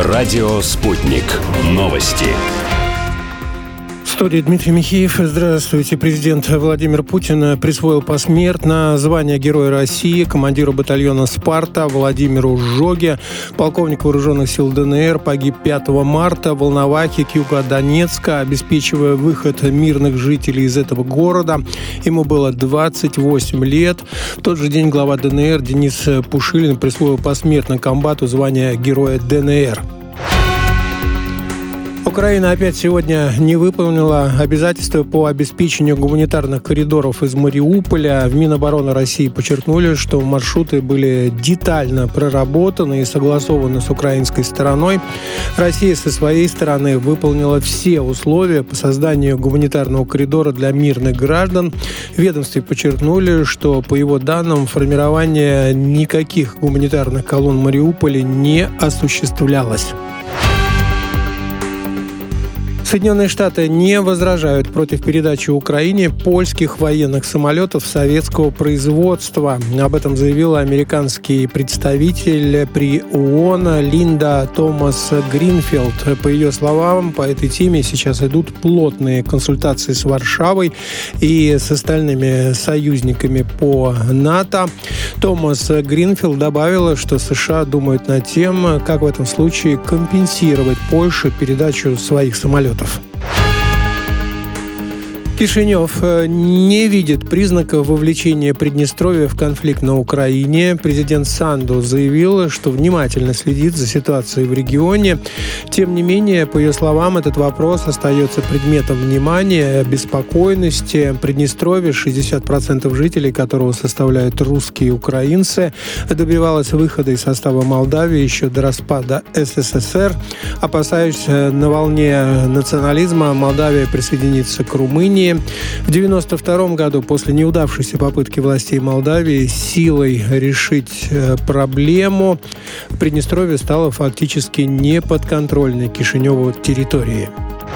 Радио «Спутник». Новости. В студии Дмитрий Михеев. Здравствуйте. Президент Владимир Путин присвоил посмертно звание Героя России командиру батальона «Спарта» Владимиру Жоге. Полковник вооруженных сил ДНР погиб 5 марта в Волновахе к югу от Донецка, обеспечивая выход мирных жителей из этого города. Ему было 28 лет. В тот же день глава ДНР Денис Пушилин присвоил посмертно комбату звание Героя ДНР. Украина опять сегодня не выполнила обязательства по обеспечению гуманитарных коридоров из Мариуполя. В Минобороны России подчеркнули, что маршруты были детально проработаны и согласованы с украинской стороной. Россия со своей стороны выполнила все условия по созданию гуманитарного коридора для мирных граждан. В ведомстве подчеркнули, что, по его данным, формирование никаких гуманитарных колонн в Мариуполе не осуществлялось. Соединенные Штаты не возражают против передачи Украине польских военных самолетов советского производства. Об этом заявил американский представитель при ООН Линда Томас-Гринфилд. По ее словам, по этой теме сейчас идут плотные консультации с Варшавой и с остальными союзниками по НАТО. Томас-Гринфилд добавила, что США думают над тем, как в этом случае компенсировать Польше передачу своих самолетов. Кишинев не видит признаков вовлечения Приднестровья в конфликт на Украине. Президент Санду заявил, что внимательно следит за ситуацией в регионе. Тем не менее, по ее словам, этот вопрос остается предметом внимания, обеспокоенности. Приднестровье, 60% жителей которого составляют русские и украинцы, добивалось выхода из состава Молдавии еще до распада СССР. Опасаясь на волне национализма, Молдавия присоединится к Румынии. В 1992 году, после неудавшейся попытки властей Молдавии силой решить проблему, Приднестровье стало фактически неподконтрольной Кишиневу территорией.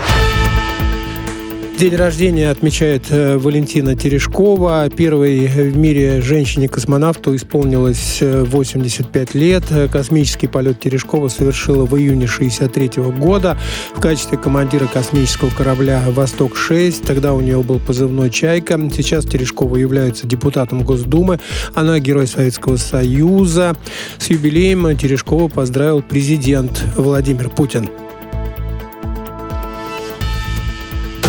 День рождения отмечает Валентина Терешкова. Первой в мире женщине-космонавту исполнилось 85 лет. Космический полет Терешкова совершила в июне 1963 года в качестве командира космического корабля «Восток-6». Тогда у нее был позывной «Чайка». Сейчас Терешкова является депутатом Госдумы. Она Герой Советского Союза. С юбилеем Терешкова поздравил президент Владимир Путин.